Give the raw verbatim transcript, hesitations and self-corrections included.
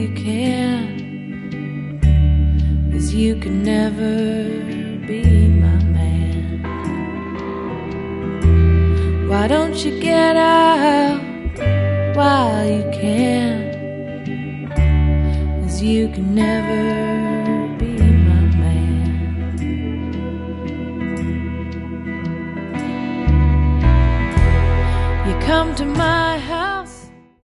you can, 'cause you can never be my man. Why don't you get out while you can, 'cause you can never be my man. You come to my house